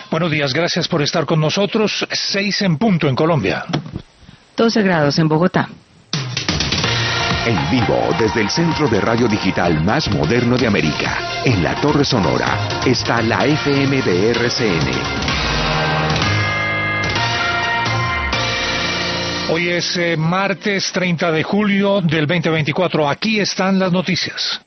Buenos días, gracias por estar con nosotros. 6 en punto en Colombia. 12 grados en Bogotá. En vivo desde el centro de radio digital más moderno de América, en la Torre Sonora, está la FM de RCN. Hoy es martes 30 de julio del 2024. Aquí están las noticias.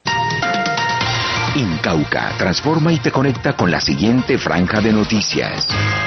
Incauca transforma y te conecta con la siguiente franja de noticias.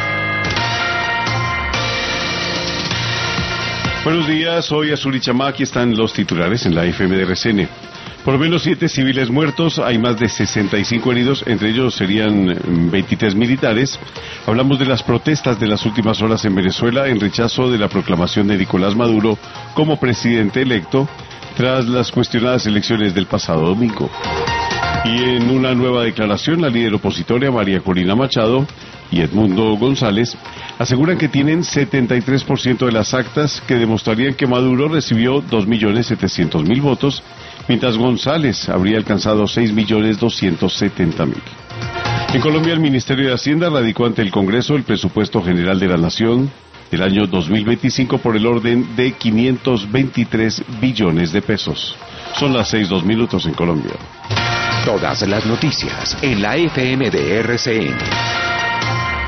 Buenos días, soy Azul Chamá, aquí están los titulares en la FM de RCN. Por lo menos 7 civiles muertos, hay más de 65 heridos, entre ellos serían 23 militares. Hablamos de las protestas de las últimas horas en Venezuela en rechazo de la proclamación de Nicolás Maduro como presidente electo tras las cuestionadas elecciones del pasado domingo. Y en una nueva declaración, la líder opositora María Corina Machado y Edmundo González aseguran que tienen 73% de las actas que demostrarían que Maduro recibió 2.700.000 votos, mientras González habría alcanzado 6.270.000. En Colombia, el Ministerio de Hacienda radicó ante el Congreso el presupuesto general de la Nación del año 2025 por el orden de 523 billones de pesos. Son las 6:02 en Colombia. Todas las noticias en la FM de RCN.